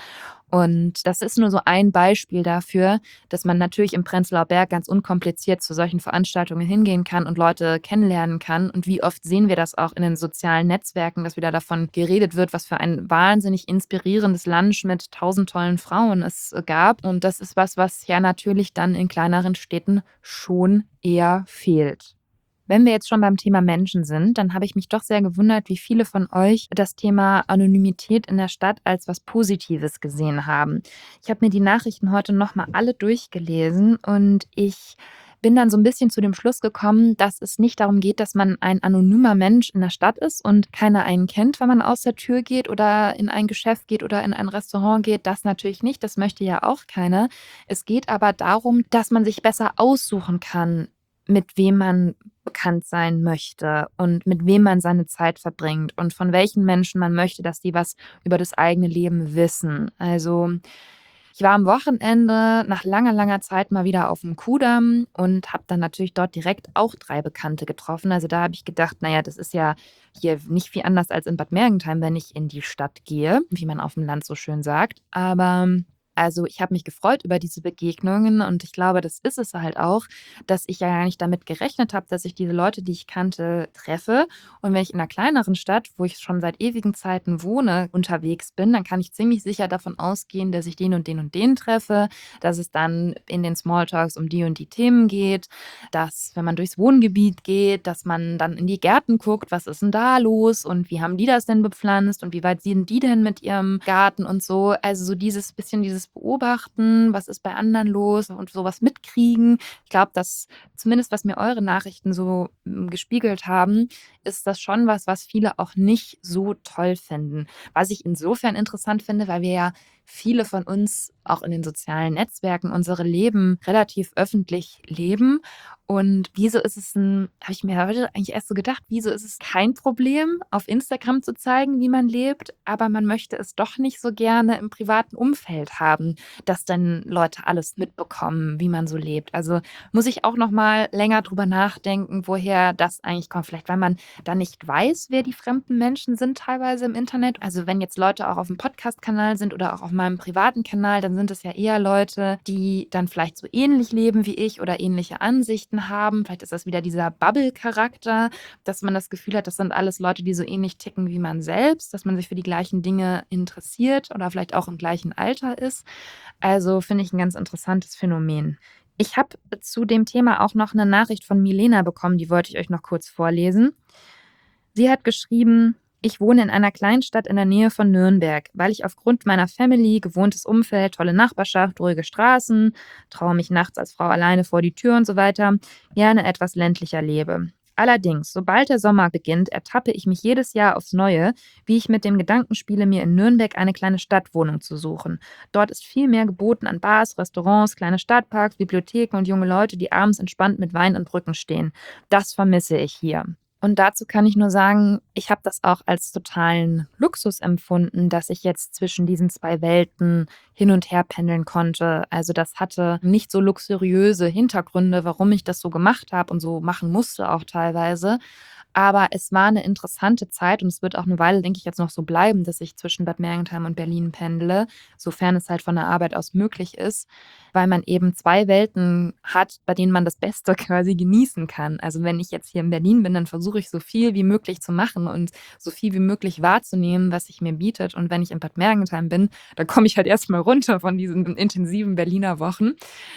Und das ist nur so ein Beispiel dafür, dass man natürlich im Prenzlauer Berg ganz unkompliziert zu solchen Veranstaltungen hingehen kann und Leute kennenlernen kann. Und wie oft sehen wir das auch in den sozialen Netzwerken, dass wieder davon geredet wird, was für ein wahnsinnig inspirierendes Lunch mit tausend tollen Frauen es gab. Und das ist was, was ja natürlich dann in kleineren Städten schon eher fehlt. Wenn wir jetzt schon beim Thema Menschen sind, dann habe ich mich doch sehr gewundert, wie viele von euch das Thema Anonymität in der Stadt als was Positives gesehen haben. Ich habe mir die Nachrichten heute nochmal alle durchgelesen und ich bin dann so ein bisschen zu dem Schluss gekommen, dass es nicht darum geht, dass man ein anonymer Mensch in der Stadt ist und keiner einen kennt, wenn man aus der Tür geht oder in ein Geschäft geht oder in ein Restaurant geht. Das natürlich nicht, das möchte ja auch keiner. Es geht aber darum, dass man sich besser aussuchen kann, mit wem man bekannt sein möchte und mit wem man seine Zeit verbringt und von welchen Menschen man möchte, dass die was über das eigene Leben wissen. Also ich war am Wochenende nach langer, langer Zeit mal wieder auf dem Kudamm und habe dann natürlich dort direkt auch drei Bekannte getroffen. Also da habe ich gedacht, naja, das ist ja hier nicht viel anders als in Bad Mergentheim, wenn ich in die Stadt gehe, wie man auf dem Land so schön sagt. Aber also ich habe mich gefreut über diese Begegnungen und ich glaube, das ist es halt auch, dass ich ja gar nicht damit gerechnet habe, dass ich diese Leute, die ich kannte, treffe. Und wenn ich in einer kleineren Stadt, wo ich schon seit ewigen Zeiten wohne, unterwegs bin, dann kann ich ziemlich sicher davon ausgehen, dass ich den und den und den treffe, dass es dann in den Smalltalks um die und die Themen geht, dass, wenn man durchs Wohngebiet geht, dass man dann in die Gärten guckt, was ist denn da los und wie haben die das denn bepflanzt und wie weit sind die denn mit ihrem Garten und so. Also so dieses bisschen dieses Beobachten, was ist bei anderen los und sowas mitkriegen. Ich glaube, dass zumindest was mir eure Nachrichten so m, gespiegelt haben, ist das schon was, was viele auch nicht so toll finden. Was ich insofern interessant finde, weil wir ja viele von uns auch in den sozialen Netzwerken unsere Leben relativ öffentlich leben. Und wieso ist es ein, habe ich mir heute eigentlich erst so gedacht, wieso ist es kein Problem, auf Instagram zu zeigen, wie man lebt, aber man möchte es doch nicht so gerne im privaten Umfeld haben, dass dann Leute alles mitbekommen, wie man so lebt. Also muss ich auch noch mal länger drüber nachdenken, woher das eigentlich kommt. Vielleicht, weil man da nicht weiß, wer die fremden Menschen sind teilweise im Internet. Also wenn jetzt Leute auch auf dem Podcast-Kanal sind oder auch auf meinem privaten Kanal, dann sind es ja eher Leute, die dann vielleicht so ähnlich leben wie ich oder ähnliche Ansichten haben. Vielleicht ist das wieder dieser Bubble-Charakter, dass man das Gefühl hat, das sind alles Leute, die so ähnlich ticken wie man selbst, dass man sich für die gleichen Dinge interessiert oder vielleicht auch im gleichen Alter ist. Also finde ich ein ganz interessantes Phänomen. Ich habe zu dem Thema auch noch eine Nachricht von Milena bekommen, die wollte ich euch noch kurz vorlesen. Sie hat geschrieben: Ich wohne in einer Kleinstadt in der Nähe von Nürnberg, weil ich aufgrund meiner Family, gewohntes Umfeld, tolle Nachbarschaft, ruhige Straßen, traue mich nachts als Frau alleine vor die Tür und so weiter, gerne etwas ländlicher lebe. Allerdings, sobald der Sommer beginnt, ertappe ich mich jedes Jahr aufs Neue, wie ich mit dem Gedanken spiele, mir in Nürnberg eine kleine Stadtwohnung zu suchen. Dort ist viel mehr geboten an Bars, Restaurants, kleine Stadtparks, Bibliotheken und junge Leute, die abends entspannt mit Wein an Brücken stehen. Das vermisse ich hier. Und dazu kann ich nur sagen, ich habe das auch als totalen Luxus empfunden, dass ich jetzt zwischen diesen zwei Welten hin und her pendeln konnte. Also das hatte nicht so luxuriöse Hintergründe, warum ich das so gemacht habe und so machen musste auch teilweise. Aber es war eine interessante Zeit und es wird auch eine Weile, denke ich, jetzt noch so bleiben, dass ich zwischen Bad Mergentheim und Berlin pendle, sofern es halt von der Arbeit aus möglich ist, weil man eben zwei Welten hat, bei denen man das Beste quasi genießen kann. Also wenn ich jetzt hier in Berlin bin, dann versuche ich so viel wie möglich zu machen und so viel wie möglich wahrzunehmen, was sich mir bietet. Und wenn ich in Bad Mergentheim bin, dann komme ich halt erstmal runter von diesen intensiven Berliner Wochen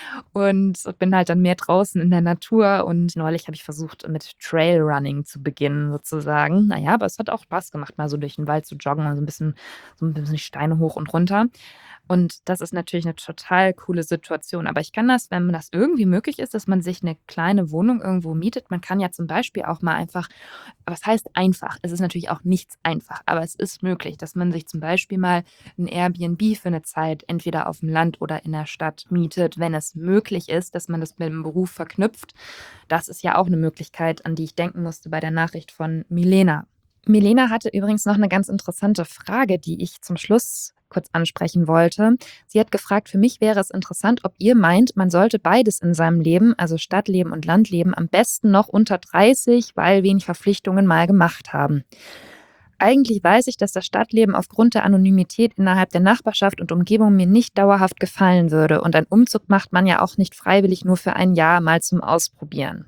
und bin halt dann mehr draußen in der Natur. Und neulich habe ich versucht, mit Trailrunning zu beginnen sozusagen. Naja, aber es hat auch Spaß gemacht, mal so durch den Wald zu joggen, also ein bisschen, so ein bisschen Steine hoch und runter. Und das ist natürlich eine total coole Situation. Aber ich kann das, wenn das irgendwie möglich ist, dass man sich eine kleine Wohnung irgendwo mietet. Man kann ja zum Beispiel auch mal einfach, was heißt einfach? Es ist natürlich auch nichts einfach, aber es ist möglich, dass man sich zum Beispiel mal ein Airbnb für eine Zeit entweder auf dem Land oder in der Stadt mietet, wenn es möglich ist, dass man das mit dem Beruf verknüpft. Das ist ja auch eine Möglichkeit, an die ich denken musste bei der Nachricht von Milena. Milena hatte übrigens noch eine ganz interessante Frage, die ich zum Schluss kurz ansprechen wollte. Sie hat gefragt, für mich wäre es interessant, ob ihr meint, man sollte beides in seinem Leben, also Stadtleben und Landleben, am besten noch unter dreißig, weil wenig Verpflichtungen mal gemacht haben. Eigentlich weiß ich, dass das Stadtleben aufgrund der Anonymität innerhalb der Nachbarschaft und Umgebung mir nicht dauerhaft gefallen würde. Und ein Umzug macht man ja auch nicht freiwillig nur für ein Jahr mal zum Ausprobieren.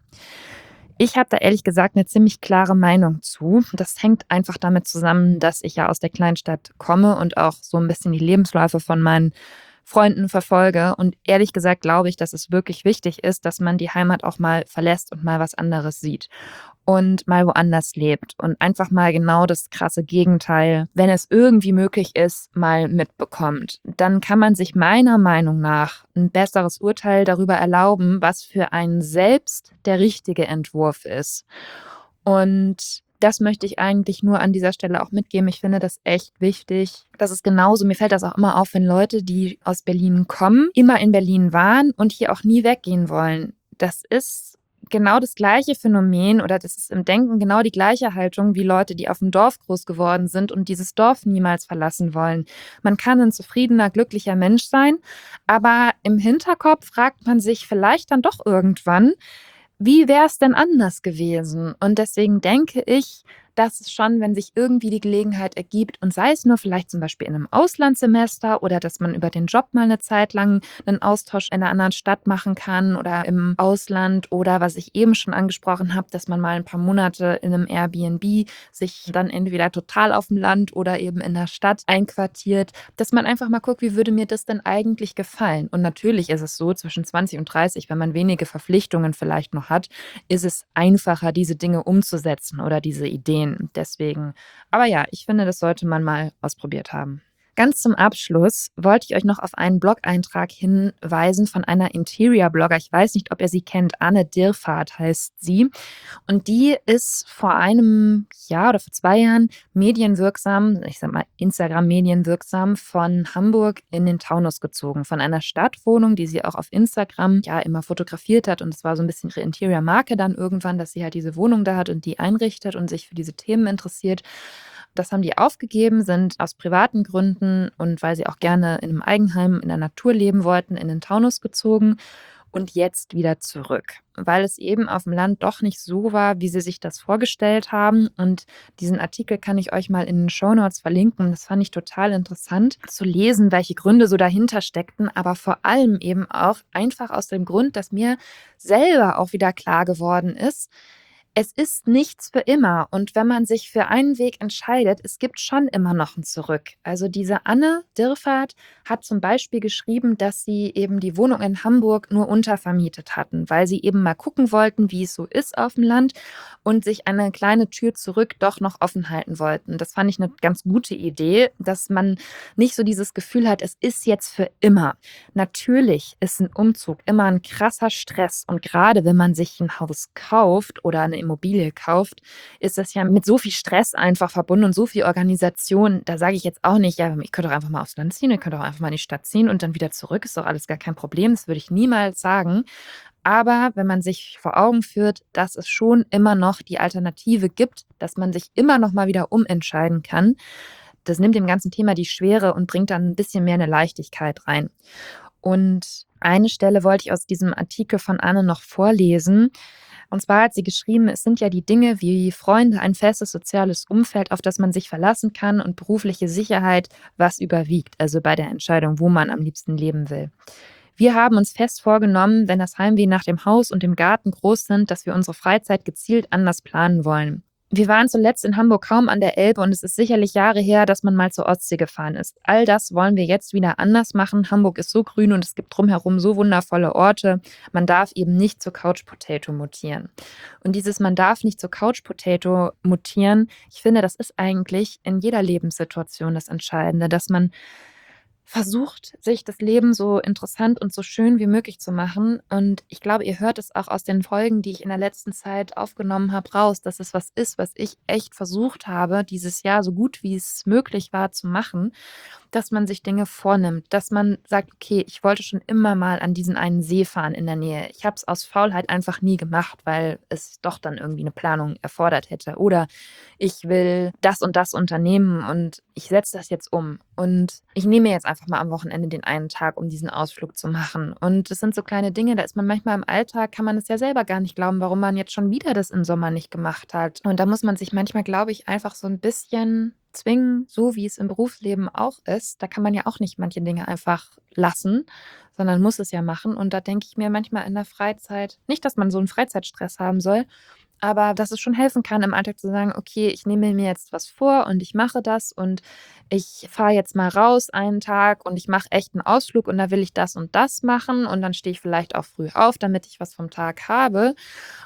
Ich habe da ehrlich gesagt eine ziemlich klare Meinung zu. Das hängt einfach damit zusammen, dass ich ja aus der Kleinstadt komme und auch so ein bisschen die Lebensläufe von meinen Freunden verfolge. Und ehrlich gesagt glaube ich, dass es wirklich wichtig ist, dass man die Heimat auch mal verlässt und mal was anderes sieht und mal woanders lebt und einfach mal genau das krasse Gegenteil, wenn es irgendwie möglich ist, mal mitbekommt. Dann kann man sich meiner Meinung nach ein besseres Urteil darüber erlauben, was für einen selbst der richtige Entwurf ist. Und das möchte ich eigentlich nur an dieser Stelle auch mitgeben. Ich finde das echt wichtig. Das ist genauso, mir fällt das auch immer auf, wenn Leute, die aus Berlin kommen, immer in Berlin waren und hier auch nie weggehen wollen. Das ist genau das gleiche Phänomen oder das ist im Denken genau die gleiche Haltung wie Leute, die auf dem Dorf groß geworden sind und dieses Dorf niemals verlassen wollen. Man kann ein zufriedener, glücklicher Mensch sein, aber im Hinterkopf fragt man sich vielleicht dann doch irgendwann, wie wäre es denn anders gewesen? Und deswegen denke ich, dass es schon, wenn sich irgendwie die Gelegenheit ergibt und sei es nur vielleicht zum Beispiel in einem Auslandssemester oder dass man über den Job mal eine Zeit lang einen Austausch in einer anderen Stadt machen kann oder im Ausland oder was ich eben schon angesprochen habe, dass man mal ein paar Monate in einem Airbnb sich dann entweder total auf dem Land oder eben in der Stadt einquartiert, dass man einfach mal guckt, wie würde mir das denn eigentlich gefallen? Und natürlich ist es so, zwischen zwanzig und dreißig, wenn man wenige Verpflichtungen vielleicht noch hat, ist es einfacher, diese Dinge umzusetzen oder diese Ideen. Deswegen, aber ja, ich finde, das sollte man mal ausprobiert haben. Ganz zum Abschluss wollte ich euch noch auf einen Blog-Eintrag hinweisen von einer Interior-Blogger. Ich weiß nicht, ob ihr sie kennt. Anne Dirfahrt heißt sie. Und die ist vor einem Jahr oder vor zwei Jahren medienwirksam, ich sag mal Instagram-medienwirksam, von Hamburg in den Taunus gezogen. Von einer Stadtwohnung, die sie auch auf Instagram ja immer fotografiert hat. Und es war so ein bisschen ihre Interior-Marke dann irgendwann, dass sie halt diese Wohnung da hat und die einrichtet und sich für diese Themen interessiert. Das haben die aufgegeben, sind aus privaten Gründen und weil sie auch gerne in einem Eigenheim in der Natur leben wollten, in den Taunus gezogen und jetzt wieder zurück, weil es eben auf dem Land doch nicht so war, wie sie sich das vorgestellt haben. Und diesen Artikel kann ich euch mal in den Shownotes verlinken. Das fand ich total interessant zu lesen, welche Gründe so dahinter steckten, aber vor allem eben auch einfach aus dem Grund, dass mir selber auch wieder klar geworden ist, es ist nichts für immer und wenn man sich für einen Weg entscheidet, es gibt schon immer noch ein Zurück. Also diese Anne Dirfahrt hat zum Beispiel geschrieben, dass sie eben die Wohnung in Hamburg nur untervermietet hatten, weil sie eben mal gucken wollten, wie es so ist auf dem Land und sich eine kleine Tür zurück doch noch offen halten wollten. Das fand ich eine ganz gute Idee, dass man nicht so dieses Gefühl hat, es ist jetzt für immer. Natürlich ist ein Umzug immer ein krasser Stress und gerade wenn man sich ein Haus kauft oder eine Immobilie kauft, ist das ja mit so viel Stress einfach verbunden und so viel Organisation. Da sage ich jetzt auch nicht, ja, ich könnte doch einfach mal aufs Land ziehen, ich könnte auch einfach mal in die Stadt ziehen und dann wieder zurück, ist doch alles gar kein Problem. Das würde ich niemals sagen. Aber wenn man sich vor Augen führt, dass es schon immer noch die Alternative gibt, dass man sich immer noch mal wieder umentscheiden kann, das nimmt dem ganzen Thema die Schwere und bringt dann ein bisschen mehr eine Leichtigkeit rein. Und eine Stelle wollte ich aus diesem Artikel von Anne noch vorlesen. Und zwar hat sie geschrieben, es sind ja die Dinge wie Freunde, ein festes soziales Umfeld, auf das man sich verlassen kann und berufliche Sicherheit, was überwiegt, also bei der Entscheidung, wo man am liebsten leben will. Wir haben uns fest vorgenommen, wenn das Heimweh nach dem Haus und dem Garten groß sind, dass wir unsere Freizeit gezielt anders planen wollen. Wir waren zuletzt in Hamburg kaum an der Elbe und es ist sicherlich Jahre her, dass man mal zur Ostsee gefahren ist. All das wollen wir jetzt wieder anders machen. Hamburg ist so grün und es gibt drumherum so wundervolle Orte. Man darf eben nicht zur Couch Potato mutieren. Und dieses man darf nicht zur Couch Potato mutieren, ich finde, das ist eigentlich in jeder Lebenssituation das Entscheidende, dass man versucht, sich das Leben so interessant und so schön wie möglich zu machen. Und ich glaube, ihr hört es auch aus den Folgen, die ich in der letzten Zeit aufgenommen habe, raus, dass es was ist, was ich echt versucht habe, dieses Jahr so gut wie es möglich war zu machen, dass man sich Dinge vornimmt, dass man sagt, okay, ich wollte schon immer mal an diesen einen See fahren in der Nähe. Ich habe es aus Faulheit einfach nie gemacht, weil es doch dann irgendwie eine Planung erfordert hätte. Oder ich will das und das unternehmen und ich setze das jetzt um. Und ich nehme jetzt einfach mal am Wochenende den einen Tag, um diesen Ausflug zu machen. Und das sind so kleine Dinge, da ist man manchmal im Alltag, kann man es ja selber gar nicht glauben, warum man jetzt schon wieder das im Sommer nicht gemacht hat. Und da muss man sich manchmal, glaube ich, einfach so ein bisschen zwingen, so wie es im Berufsleben auch ist. Da kann man ja auch nicht manche Dinge einfach lassen, sondern muss es ja machen. Und da denke ich mir manchmal in der Freizeit, nicht, dass man so einen Freizeitstress haben soll, aber dass es schon helfen kann, im Alltag zu sagen, okay, ich nehme mir jetzt was vor und ich mache das und ich fahre jetzt mal raus einen Tag und ich mache echt einen Ausflug und da will ich das und das machen und dann stehe ich vielleicht auch früh auf, damit ich was vom Tag habe.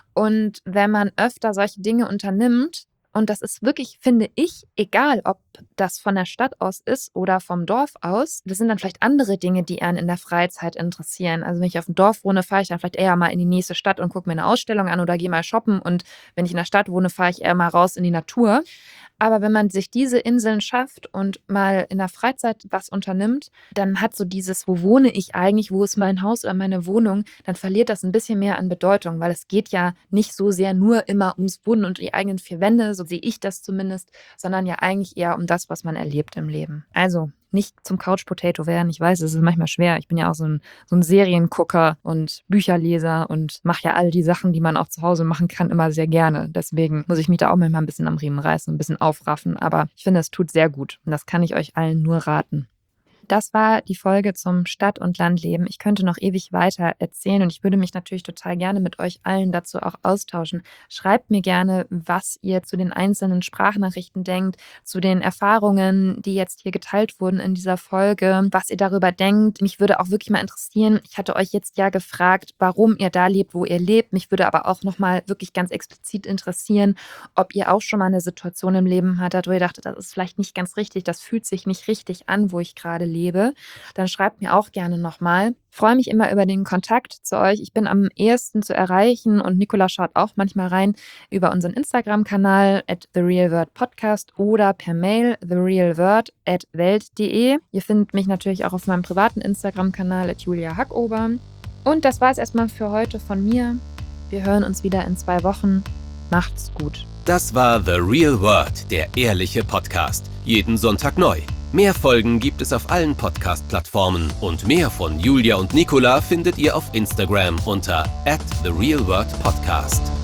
Und wenn man öfter solche Dinge unternimmt, und das ist wirklich, finde ich, egal, ob das von der Stadt aus ist oder vom Dorf aus. Das sind dann vielleicht andere Dinge, die einen in der Freizeit interessieren. Also wenn ich auf dem Dorf wohne, fahre ich dann vielleicht eher mal in die nächste Stadt und gucke mir eine Ausstellung an oder gehe mal shoppen. Und wenn ich in der Stadt wohne, fahre ich eher mal raus in die Natur. Aber wenn man sich diese Inseln schafft und mal in der Freizeit was unternimmt, dann hat so dieses, wo wohne ich eigentlich, wo ist mein Haus oder meine Wohnung, dann verliert das ein bisschen mehr an Bedeutung, weil es geht ja nicht so sehr nur immer ums Wohnen und die eigenen vier Wände, so sehe ich das zumindest, sondern ja eigentlich eher um das, was man erlebt im Leben. Also nicht zum Couch Potato werden. Ich weiß, es ist manchmal schwer. Ich bin ja auch so ein, so ein Seriengucker und Bücherleser und mache ja all die Sachen, die man auch zu Hause machen kann, immer sehr gerne. Deswegen muss ich mich da auch manchmal ein bisschen am Riemen reißen, ein bisschen aufraffen. Aber ich finde, es tut sehr gut. Und das kann ich euch allen nur raten. Das war die Folge zum Stadt- und Landleben. Ich könnte noch ewig weiter erzählen und ich würde mich natürlich total gerne mit euch allen dazu auch austauschen. Schreibt mir gerne, was ihr zu den einzelnen Sprachnachrichten denkt, zu den Erfahrungen, die jetzt hier geteilt wurden in dieser Folge, was ihr darüber denkt. Mich würde auch wirklich mal interessieren, ich hatte euch jetzt ja gefragt, warum ihr da lebt, wo ihr lebt. Mich würde aber auch nochmal wirklich ganz explizit interessieren, ob ihr auch schon mal eine Situation im Leben hattet, wo ihr dachtet, das ist vielleicht nicht ganz richtig, das fühlt sich nicht richtig an, wo ich gerade lebe. Lebe, dann schreibt mir auch gerne nochmal. Ich freue mich immer über den Kontakt zu euch. Ich bin am ehesten zu erreichen und Nicola schaut auch manchmal rein über unseren Instagram-Kanal at the real word podcast oder per Mail the real word at welt punkt de. Ihr findet mich natürlich auch auf meinem privaten Instagram-Kanal at Julia Hackober. Und das war es erstmal für heute von mir. Wir hören uns wieder in zwei Wochen. Macht's gut. Das war The Real Word, der ehrliche Podcast. Jeden Sonntag neu. Mehr Folgen gibt es auf allen Podcast-Plattformen und mehr von Julia und Nicola findet ihr auf Instagram unter at the real word podcast.